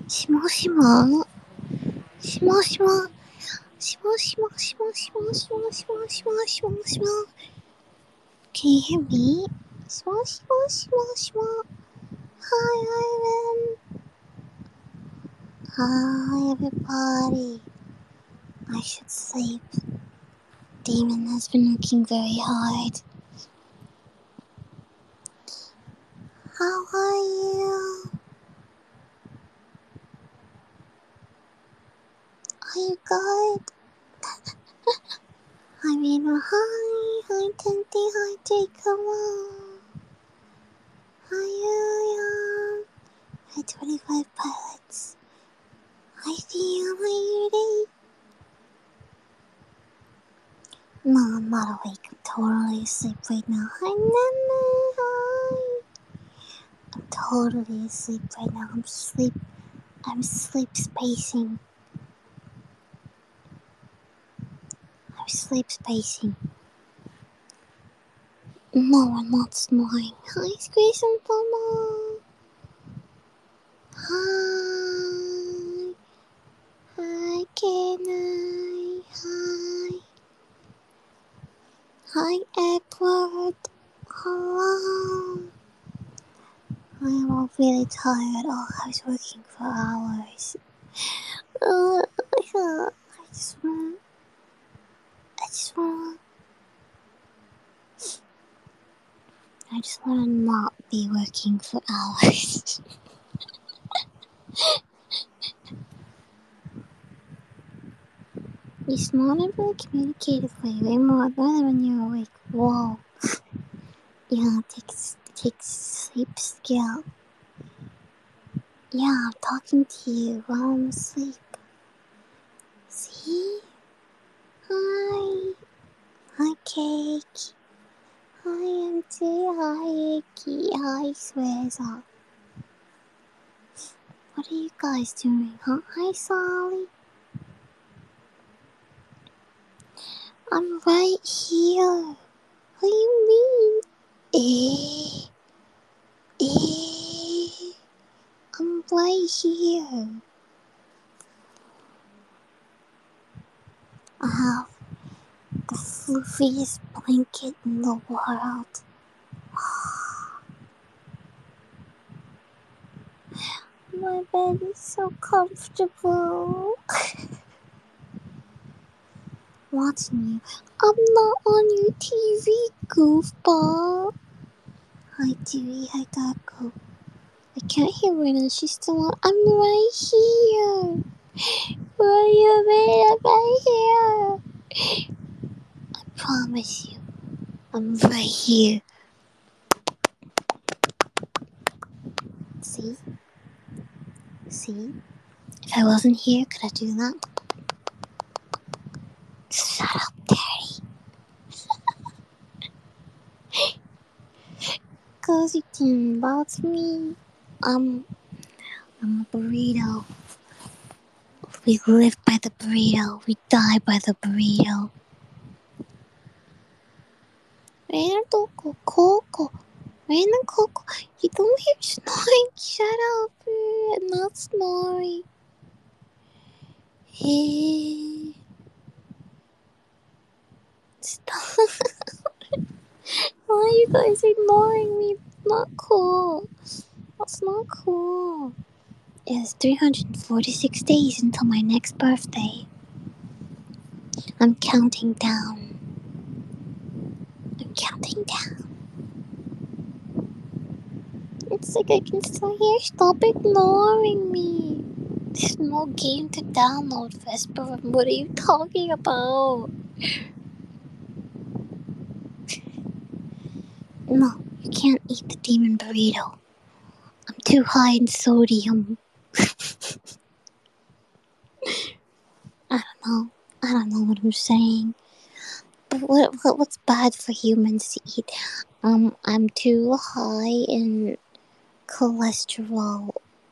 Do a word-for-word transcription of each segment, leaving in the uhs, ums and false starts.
しもしもしもしもしもしもしもしもしもしもしもしもしも Can you hear me? しもしもしもしも Hi Ivan. Hi everybody. I should sleep. Demon has been working very hard. How are you? Are you good? I mean, hi, hi Tinty, hi Jacob. Hi Yuya. Hi twenty-five pilots. Hi Theo, hi Yuri. No, I'm not awake. I'm totally asleep right now. Hi Nana, hi. I'm totally asleep right now. I'm sleep. I'm sleep spacing. I'm sleep spacing. No, I'm not snoring. Hi, Squeeze and Pomo. Hi. Hi, Kenai. Hi. Hi, Edward. Hello. I'm all really tired. Oh, I was working for hours. Uh, I just want. I just want. I just want to not be working for hours. You snore and really communicative way, way more better when you're awake. Whoa. Yeah, it takes, it takes sleep skill. Yeah, I'm talking to you while I'm asleep. See? Hi. Hi, Cake. Hi, Auntie. Hi, Icky. Hi, Sweza. What are you guys doing, huh? Hi, Sally. I'm right here. What do you mean? Eh? Eh? I'm right here. I have the fluffiest blanket in the world. My bed is so comfortable. Watching you. I'm not on your T V, goofball. Hi, Dewey. Hi, Taco. I can't hear Rena. She's still on. I'm right here. Where are you, man? I'm right here. I promise you. I'm right here. See? See? If I wasn't here, could I do that? Shut up, Daddy. Cause you can box me. I'm, I'm a burrito. We live by the burrito. We die by the burrito. Rena Coco, Coco. Rena Coco. You don't hear snoring. Shut up. I'm not snoring. Hey. Stop. Why are you guys ignoring me? It's not cool. That's not cool. It's three hundred forty-six days until my next birthday. I'm counting down. I'm counting down. It's like I can still hear. Stop ignoring me. There's no game to download, Vesper. What are you talking about? No, you can't eat the demon burrito. I'm too high in sodium. I don't know. I don't know what I'm saying. But what, what what's bad for humans to eat? Um, I'm too high in cholesterol.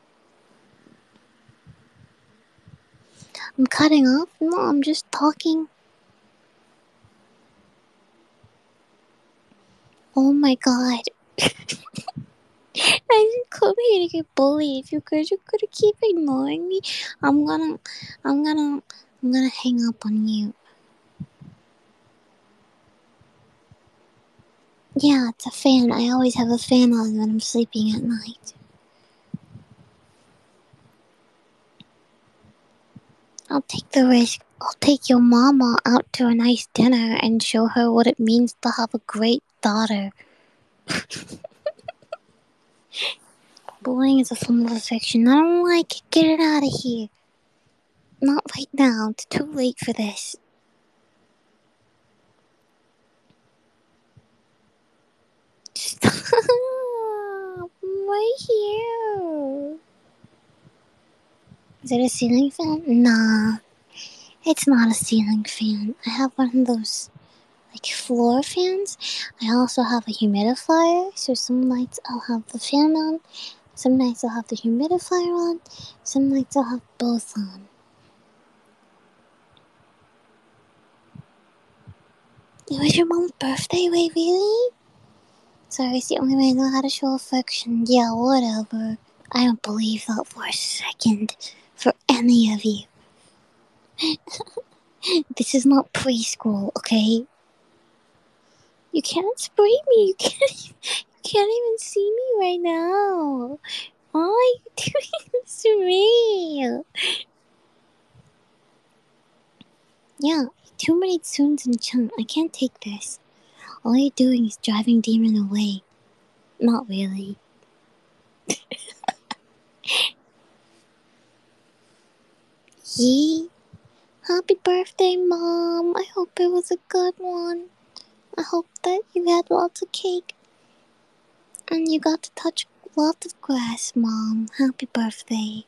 I'm cutting off? No, I'm just talking. Oh my god. I didn't come here to get bullied. If you guys are gonna keep ignoring me, I'm gonna, I'm gonna, I'm gonna hang up on you. Yeah, it's a fan. I always have a fan on when I'm sleeping at night. I'll take the risk. I'll take your mama out to a nice dinner and show her what it means to have a great daughter. Bullying is a form of affection. I don't like it. Get it out of here. Not right now. It's too late for this. Stop. I'm right here. Is it a ceiling fan? Nah. It's not a ceiling fan. I have one of those, like, floor fans. I also have a humidifier, so some nights I'll have the fan on. Some nights I'll have the humidifier on. Some nights I'll have both on. It was your mom's birthday? Wait, really? Sorry, it's the only way I know how to show affection. Yeah, whatever. I don't believe that for a second. For any of you. This is not preschool, okay? You can't spray me. You can't, you can't even see me right now. Why are you doing this to me? Yeah, too many tunes and chunk. I can't take this. All you're doing is driving Demon away. Not really. Yee. Happy birthday, Mom. I hope it was a good one. I hope that you had lots of cake. And you got to touch lots of grass, Mom. Happy birthday.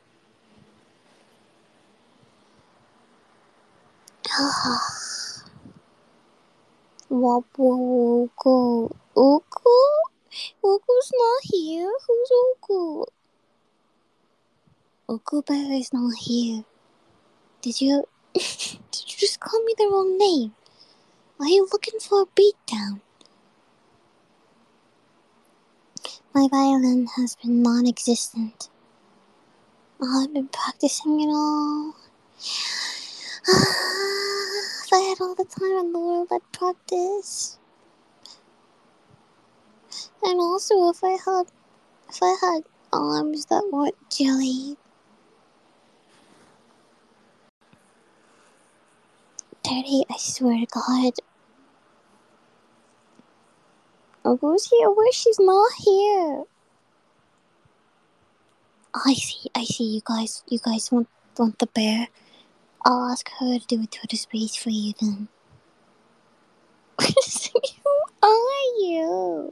Woko. Oko? Oko's not here. Who's Oko? Oko Bear is not here. Did you... Did you just call me the wrong name? Are you looking for a beatdown? My violin has been non-existent. I've been practicing it all. If I had all the time in the world, I'd practice. And also, if I had, if I had arms that weren't jelly. Daddy, I swear to God. Ogo's here. Where? She's not here. I see. I see. You guys. You guys want want the bear? I'll ask her to do a Twitter space for you then. Who are you?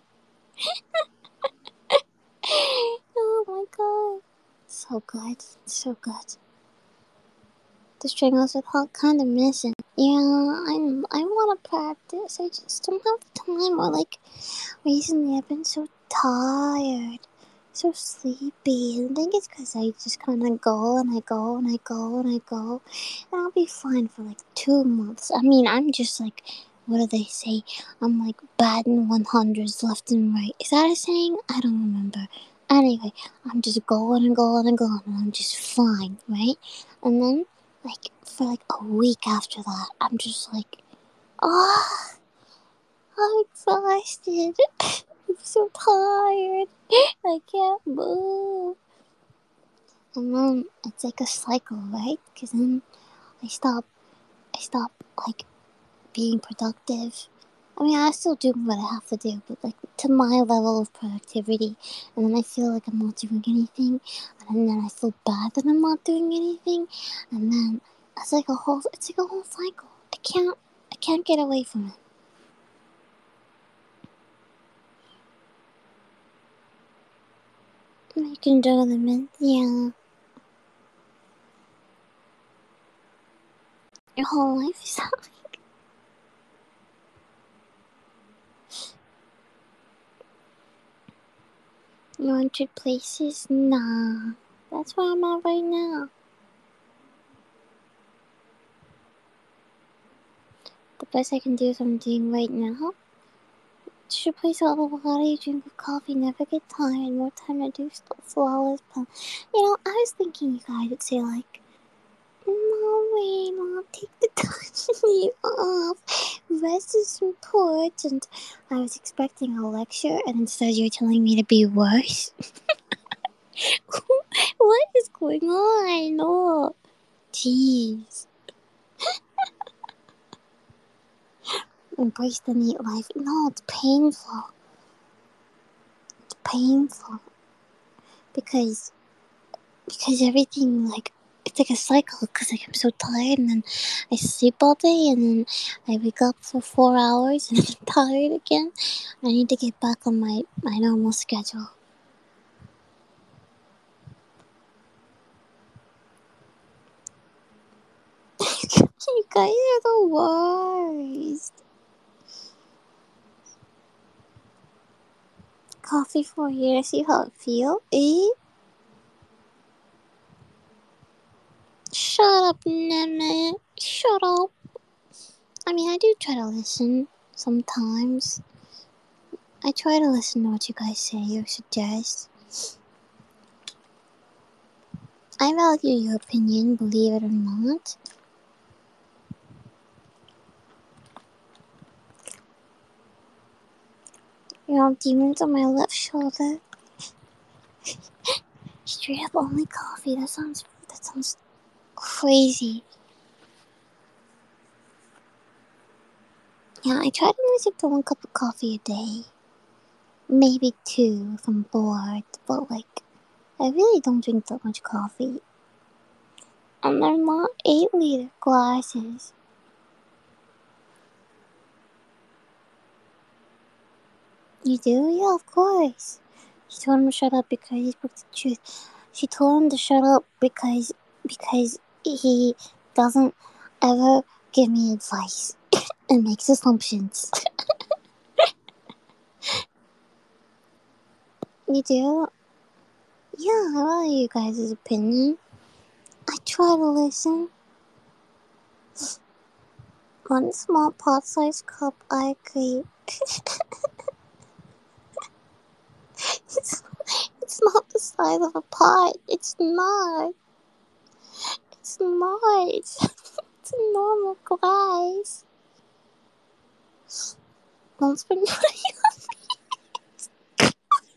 Oh my God. So good. So good. The strangles are all kind of missing. Yeah, I'm, I want to practice. I just don't have the time. Or, like, recently I've been so tired. So sleepy. And I think it's because I just kind of go and I go and I go and I go. And I'll be fine for, like, two months. I mean, I'm just, like, what do they say? I'm, like, batting one hundreds left and right. Is that a saying? I don't remember. Anyway, I'm just going and going and going. And I'm just fine, right? And then, like, for like a week after that, I'm just like, oh, I'm exhausted. I'm so tired. I can't move. And then it's like a cycle, right? Because then I stop, I stop, like, being productive. I mean, I still do what I have to do, but, like, to my level of productivity. And then I feel like I'm not doing anything. And then I feel bad that I'm not doing anything. And then it's like a whole, it's like a whole cycle. I can't, I can't get away from it. You can do them in, yeah. Your whole life is that like. You wanted places? Nah. That's where I'm at right now. The best I can do is what I'm doing right now. replace all the water you drink with coffee, never get tired, more time to do stuff, flawless plan. You know, I was thinking you guys would say, like, no, wait, I'll take the time off. Rest is important. I was expecting a lecture, and instead you're telling me to be worse. What is going on? Oh, jeez. Embrace the neat life. No, it's painful. It's painful. Because, because everything, like, it's like a cycle, because like, I'm so tired, and then I sleep all day, and then I wake up for four hours, and I'm tired again. I need to get back on my, my normal schedule. You guys are the worst. Coffee for you to see how it feels, eh? Shut up, Nemeth. Shut up. I mean, I do try to listen sometimes. I try to listen to what you guys say or suggest. I value your opinion, believe it or not. You know, demons on my left shoulder. Straight up only coffee. That sounds that sounds crazy. Yeah, I try to limit it to one cup of coffee a day. Maybe two if I'm bored, but like, I really don't drink that much coffee. And they're not eight liter glasses. You do? Yeah, of course. She told him to shut up because he spoke the truth. She told him to shut up because because he doesn't ever give me advice and makes assumptions. You do? Yeah, I value you guys' opinion. I try to listen. One small pot-sized cup, I agree. it's, it's not the size of a pot. It's not. It's not. It's a normal glass. Don't spend money on me.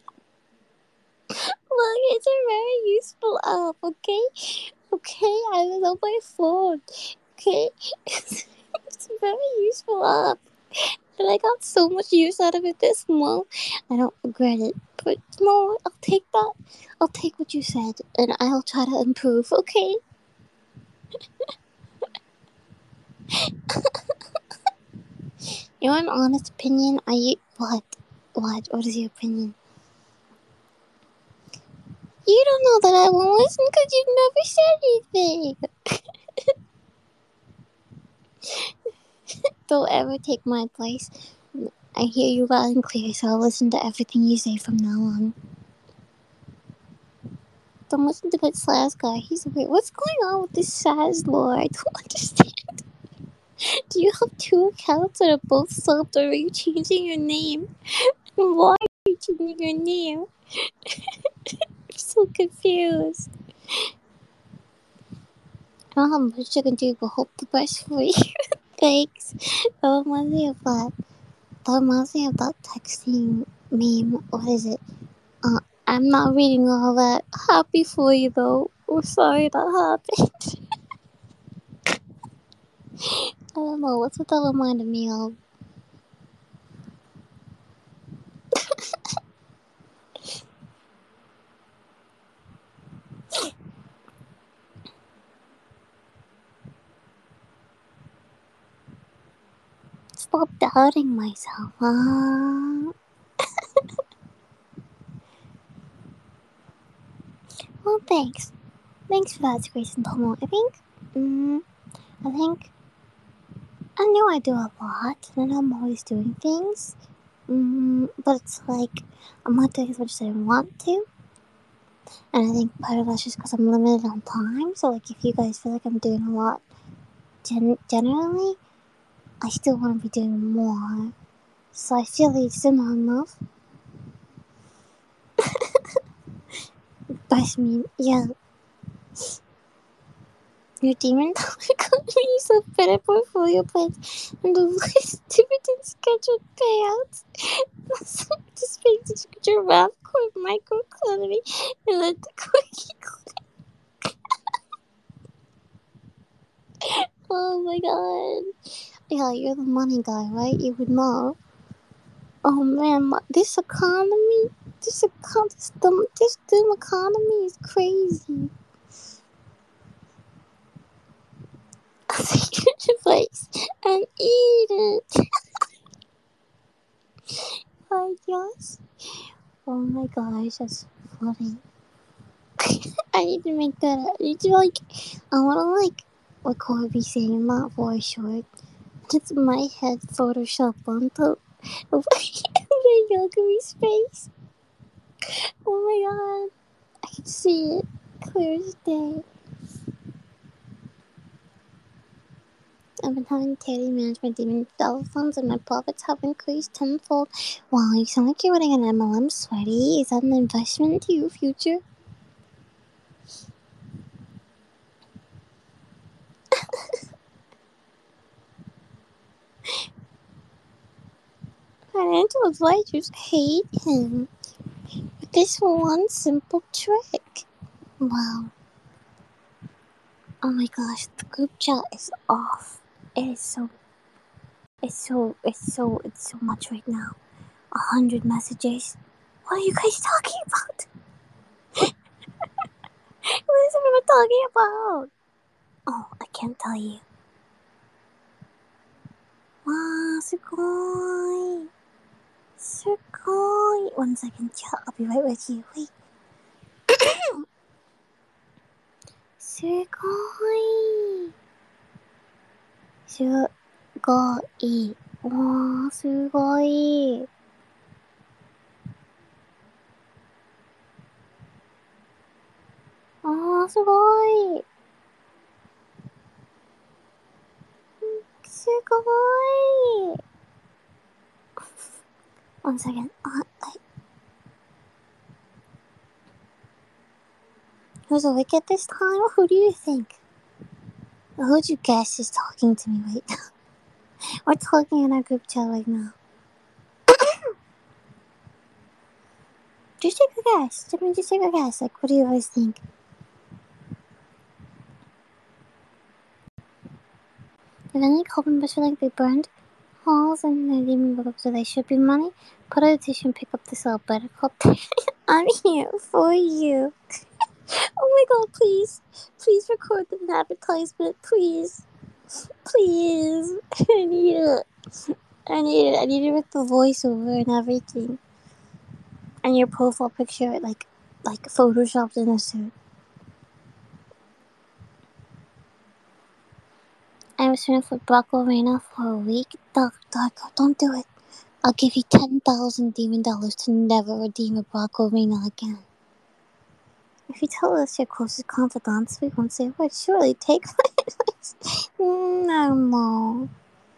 Look, it's a very useful app, okay? Okay, I was on my phone. Okay? It's a very useful app. And I got so much use out of it this month. I don't regret it. But no, I'll take that. I'll take what you said, and I'll try to improve, okay? You want an honest opinion? I eat what? What? What is your opinion? You don't know that I won't listen because you've never said anything. Don't ever take my advice. I hear you loud and clear, so I'll listen to everything you say from now on. Don't listen to that Saz guy. He's weird. What's going on with this Saz lore? I don't understand. Do you have two accounts that are both subbed, or are you changing your name? And why are you changing your name? I'm so confused. I don't have much I can do but hope the best for you. Thanks. That reminds me of that. That reminds me of that texting meme. What is it? Uh, I'm not reading all that. Happy for you though. We're sorry that happened. I don't know. What's what that reminded me of? Stop doubting myself, huh? Well, thanks. Thanks for that, Grace and Tomo. I think, mm, I think, I know I do a lot, and I'm always doing things, mm, but it's like, I'm not doing as much as I want to, and I think part of that's just because I'm limited on time, so like, if you guys feel like I'm doing a lot, gen- generally, I still want to be doing more, So I feel like it's not enough. But I mean, yeah. Your demon dollar company is a better portfolio plans and the list dividend scheduled payouts. So just pay to your Ralph Corp microeconomy and let the quickie click. Oh my god. Yeah, you're the money guy, right? You would know. Oh man, this economy, this econ, this dumb, this dumb economy is crazy. I'll take you to place and eat it. I guess. Oh my gosh, that's funny. I need to make that. I need to like. I want to like record me saying that voice short. It's my head Photoshop on top of the Yogami face. Oh my god, I can see it clear as day. I've been having daily management demon dollar funds and my profits have increased tenfold. Wow, you sound like you're running an M L M, sweaty. Is that an investment into your future? Financial advisors hate him. With this one simple trick. Wow. Oh my gosh, the group chat is off. It is so, it's so, it's so, it's so much right now. A hundred messages. What are you guys talking about? What is everyone talking about? Oh, I can't tell you. Wow, sugoi. Sugoi. One second, chat. I'll be right with you. Wait. Sugoi. Sugoi. Wow, sugoi. Oh, sugoi. Sugoi. One second. Uh, I... Who's awake at this time? Who do you think? Who do you guess is talking to me right now? We're talking in our group chat right now. Just take a guess. I mean, just take a guess. Like, what do you guys think? If any carbon bus like they burned halls and they didn't look up, so they should be money. Put a petition, pick up this Alberta copter. I'm here for you. Oh my god, please. Please record the advertisement, please. Please. I need it. I need it. I need it with the voiceover and everything. And your profile picture, like, like photoshopped in a suit. I was training for Brock Arena for a week. Doc, Doc, don't do it. I'll give you ten thousand demon dollars to never redeem a Brock Arena again. If you tell us your closest confidants, we won't say a word. Surely take my advice. No, no.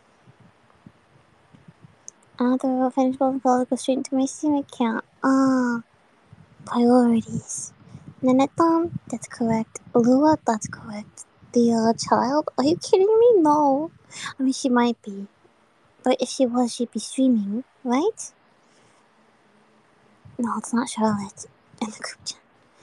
Another will finish both and go straight into my Steam account. Ah, priorities. Neneton, that's correct. Lua, that's correct. The uh, child? Are you kidding me? No. I mean, she might be. But if she was, she'd be streaming, right? No, it's not Charlotte. In the group chat.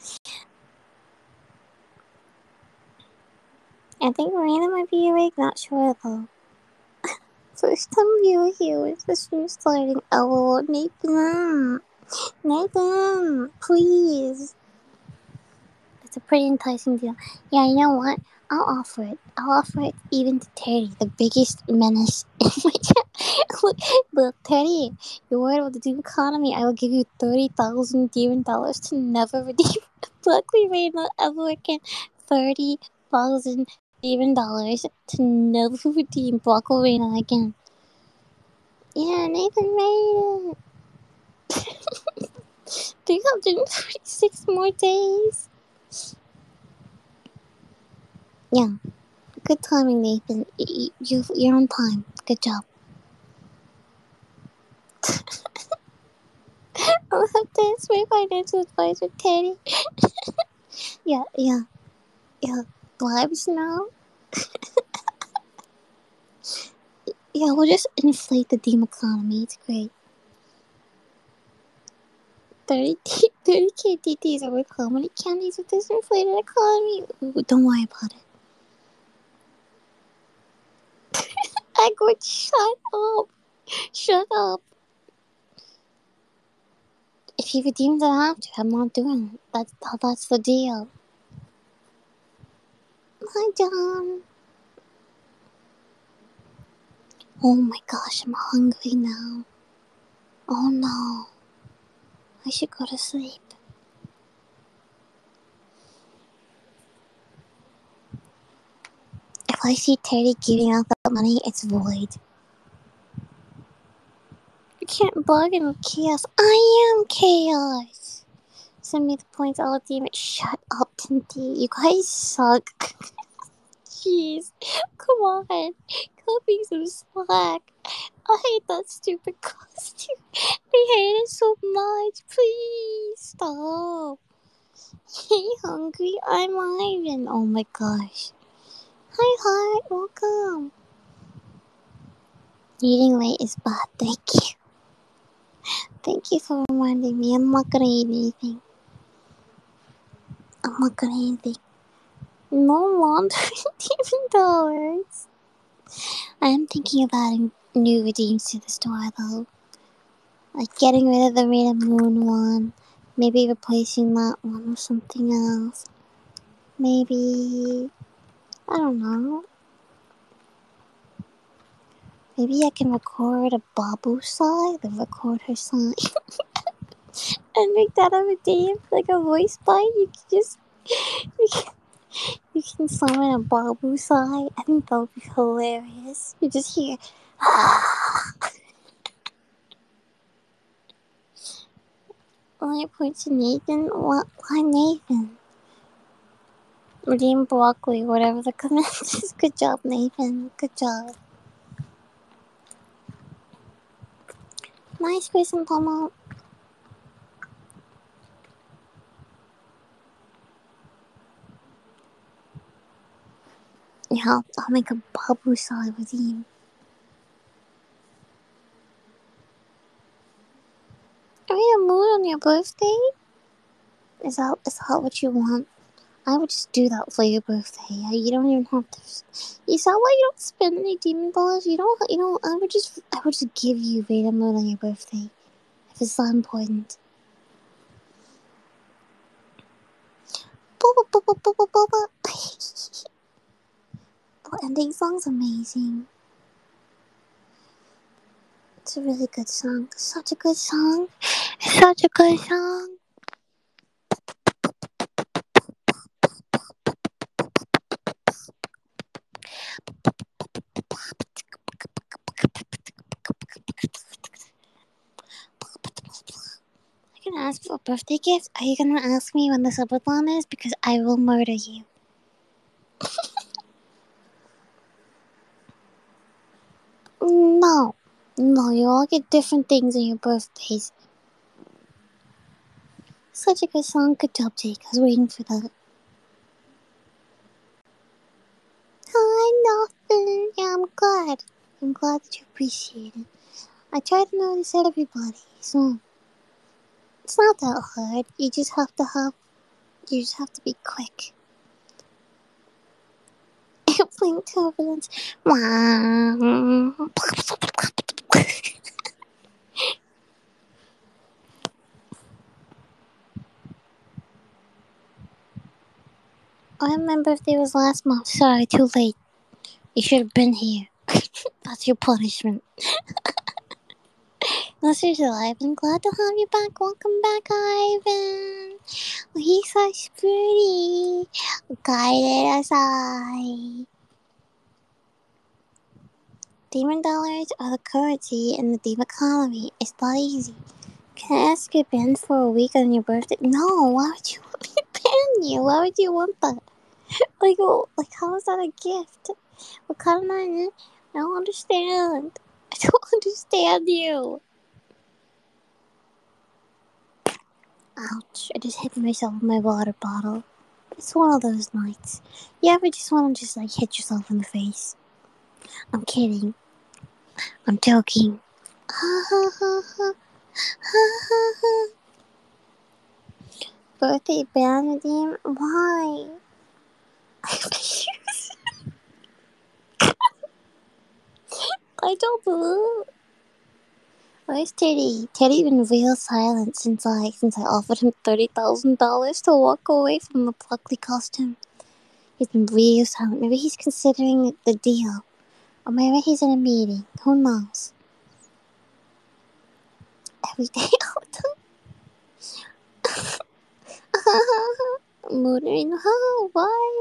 I think Marina might be awake, not sure though. First time viewer here with the stream starting. Oh, Nathan. Nathan, please. It's a pretty enticing deal. Yeah, you know what? I'll offer it. I'll offer it even to Terry, the biggest menace in my chat. Look, look, Terry, you're worried about the Doom economy. I will give you thirty thousand demon dollars to never redeem Luckily Rain ever again. thirty thousand demon dollars to never redeem Block Arena again. Yeah, Nathan made it. three hundred thirty-six more days. Yeah. Good timing, Nathan. You, you're on time. Good job. I'll have to ask my financial advisor, Teddy. yeah, yeah, yeah. Lives now? Yeah, we'll just inflate the Deem economy. It's great. thirty, thirty K D Ds are worth how many candies with this inflated economy? Ooh, don't worry about it. I go, shut up. Shut up. If you redeem them after, I'm not doing it. That's, that's the deal. Hi, John. Oh my gosh, I'm hungry now. Oh no. I should go to sleep. If I see Teddy giving out that money, it's void. You can't bargain with chaos. I am chaos. Send me the points, I'll redeem it. Shut up, Tinty. You guys suck. Jeez. Come on. Cut me some slack. I hate that stupid costume. I hate it so much. Please stop. Hey, hungry? I'm Ivan. Oh my gosh. Hi, Heart. Welcome. Eating late is bad. Thank you. Thank you for reminding me. I'm not gonna eat anything. I'm not gonna eat anything. No laundry even dollars. I am thinking of adding new redeems to the store though. Like getting rid of the Red and Moon one. Maybe replacing that one with something else. Maybe... I don't know. Maybe I can record a Babu side and record her sign. and make that a redeem, like a voice bite. You can just... You can, you can summon a Babu side. I think that would be hilarious. You just hear... Only point to Nathan? What? Why Nathan? Redeem broccoli, whatever the command is. Good job, Nathan. Good job. Nice person, Pomo. Yeah, I'll, I'll make a Babu side redeem. Are you in a mood on your birthday? Is that, is that what you want? I would just do that for your birthday. You don't even have to. You saw why you don't spend any demon dollars. You don't. You know. I would just. I would just give you Veda Moon on your birthday, if it's that important. Boba boba boba boba. The ending song's amazing. It's a really good song. Such a good song. Such a good song. I can ask for a birthday gift. Are you gonna ask me when the subathon is? Because I will murder you. No. No, you all get different things on your birthdays. Such a good song. Good job, Jake. I was waiting for that. Hi, nothing. Yeah, I'm glad. I'm glad that you appreciate it. I try to notice everybody, so it's not that hard. You just have to have. You just have to be quick. Airplane turbulence. Wow. I remember if it was last month. Sorry, too late. You should have been here. That's your punishment. No, seriously, I'm glad to have you back. Welcome back, Ivan. Oh, he's so pretty. Guided aside. Demon dollars are the currency in the demon economy. It's not easy. Can I ask you ban for a week on your birthday? No, why would you want me to ban you? Why would you want that? Like, oh, like how is that a gift? What kind of money? I don't understand. I don't understand you. Ouch, I just hit myself with my water bottle. It's one of those nights. You ever just want to just like hit yourself in the face? I'm kidding. I'm joking. Ha ha ha ha ha ha ha. Birthday Bernadine? Why? I don't believe. Where's Teddy? Teddy been real silent since I since I offered him thirty thousand dollars to walk away from the Pluckley costume. He's been real silent. Maybe he's considering the deal, or maybe he's in a meeting. Who knows? Every day, all the time. Mooding. How? Why?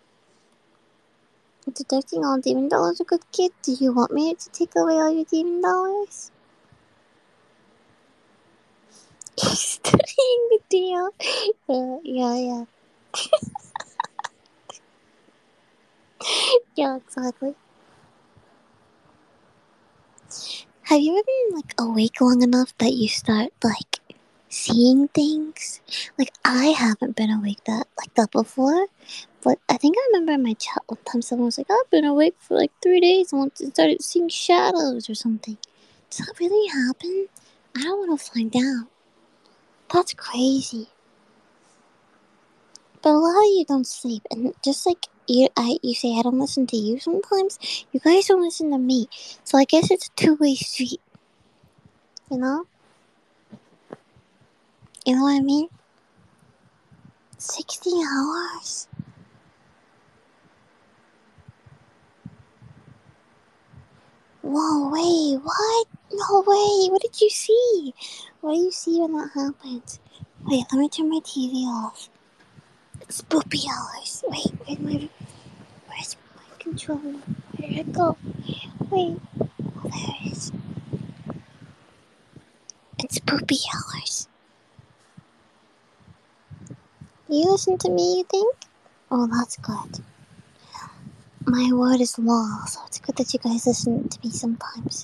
Deducting all demon dollars a good kid. Do you want me to take away all your demon dollars? He's studying the deal. Uh, yeah, yeah. Yeah, exactly. Have you ever been like awake long enough that you start like seeing things? Like I haven't been awake that like that before, but I think I remember in my chat one time someone was like, "I've been awake for like three days and started seeing shadows or something." Does that really happen? I don't want to find out. That's crazy. But a lot of you don't sleep, and just like you, I you say I don't listen to you sometimes. You guys don't listen to me, so I guess it's a two-way street. You know? You know what I mean? Sixteen hours. Whoa, wait, what? No way. What did you see? What do you see when that happens? Wait, let me turn my T V off. It's spoopy hours. Wait, wait, wait. Where's my controller? Where did it go? Wait. Oh, there it is. It's poopy hours. You listen to me, you think? Oh, that's good. My word is law, so it's good that you guys listen to me sometimes.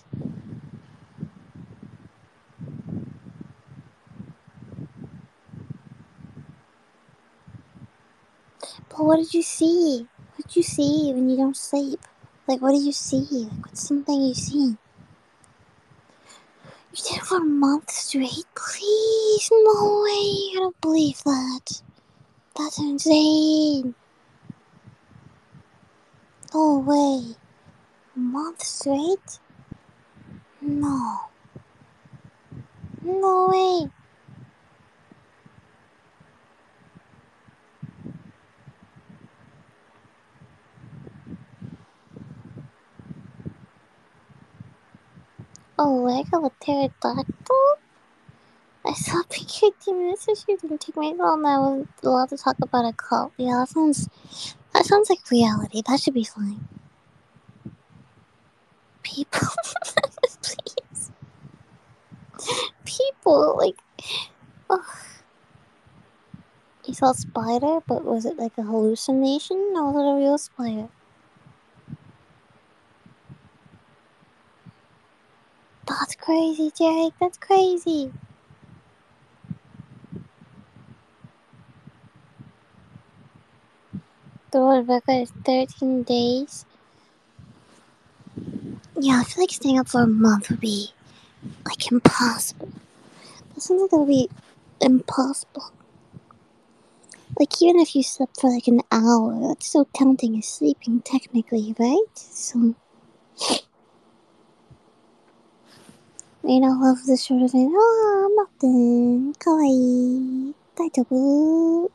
But what did you see? What did you see when you don't sleep? Like, what did you see? Like, what's something you see? You did it for a month straight? Please, no way. I don't believe that. That's insane. No way. A month straight? No. No way. Oh, I got a pterodactyl? I saw a picture of Demon Sisters and take my phone and I was allowed to talk about a cult. Yeah, that sounds that sounds like reality. That should be fine. People please. People like ugh. You saw a spider, but was it like a hallucination or was it a real spider? That's crazy, Jake. That's crazy. The world record is thirteen days. Yeah, I feel like staying up for a month would be like impossible. That sounds like that would be impossible. Like, even if you slept for like an hour, that's still counting as sleeping, technically, right? So, you know, love this sort of thing. Oh, nothing. Kawaii. Daijoubu.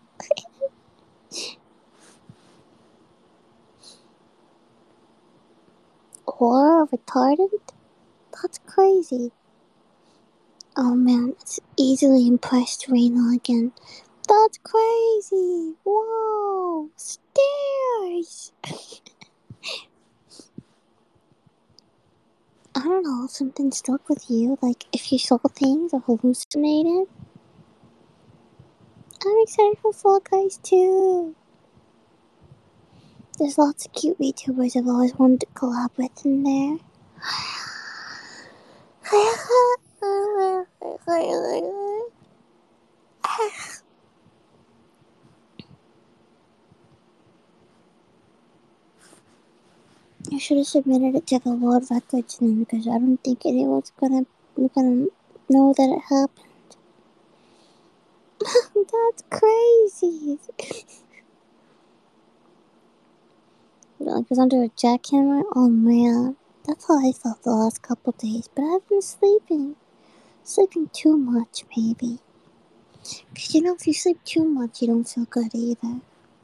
Or retarded? That's crazy. Oh man, it's easily impressed Reina again. That's crazy. Whoa. Stairs. I don't know, something stuck with you, like if you saw things or hallucinated. I'm excited for Fall Guys too. There's lots of cute VTubers I've always wanted to collab with in there. I should have submitted it to the world records then, because I don't think anyone's gonna, gonna know that it happened. That's crazy. Like, it was under a jackhammer? Oh man. That's how I felt the last couple days, but I've been sleeping. Sleeping too much, maybe. Because you know, if you sleep too much, you don't feel good either.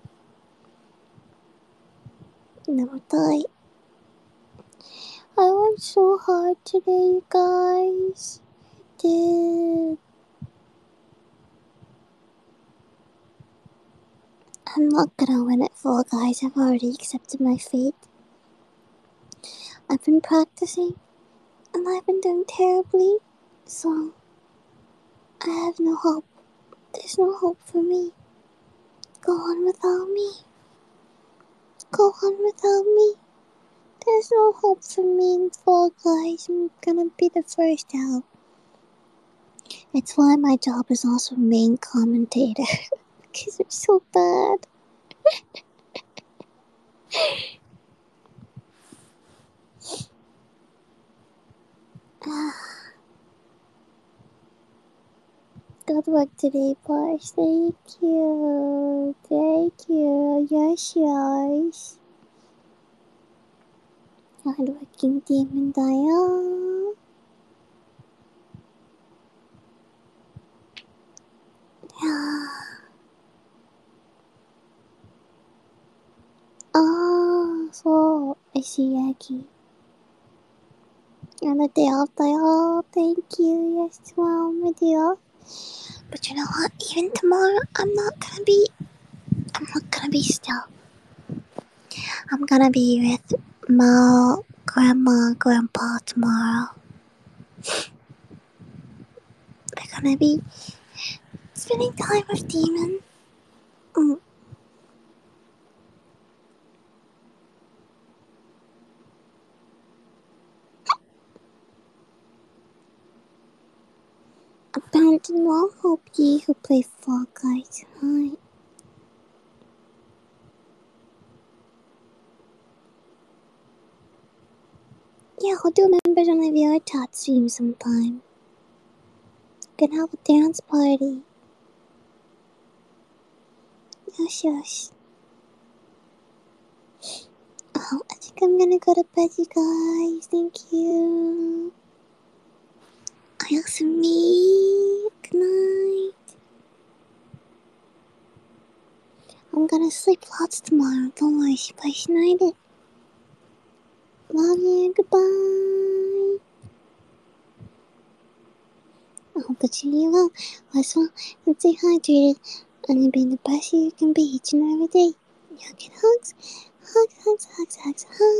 Never die. I worked so hard today, you guys. I did. I'm not gonna win it full, guys. I've already accepted my fate. I've been practicing, and I've been doing terribly, so I have no hope. There's no hope for me. Go on without me. Go on without me. There's no hope for me in Fall Guys. I'm gonna be the first out. It's why my job is also main commentator. Because it's so bad. Good work today, boys. Thank you. Thank you. Yes, yes. Hardworking Demon Dial. Ah, so I see Yaki. On the day off, Dial. Thank you. Yes, well, my day off. But you know what? Even tomorrow, I'm not gonna be. I'm not gonna be still. I'm gonna be with my grandma, grandpa tomorrow. We're gonna be spending time with Demon. Mm. Abandon all hope, ye who play Fall Guys tonight. Yeah, I'll do members on my V R chat stream sometime. Gonna have a dance party. Yes, yes. Oh, I think I'm gonna go to bed, you guys. Thank you. I also me. Good night. I'm gonna sleep lots tomorrow. Don't worry, Spice Night. Love you. Goodbye. I hope that you do well. Last one, and stay hydrated. And you being the best you can be each and every day. Y'all get hugs. Hugs, hugs, hugs, hugs, hugs.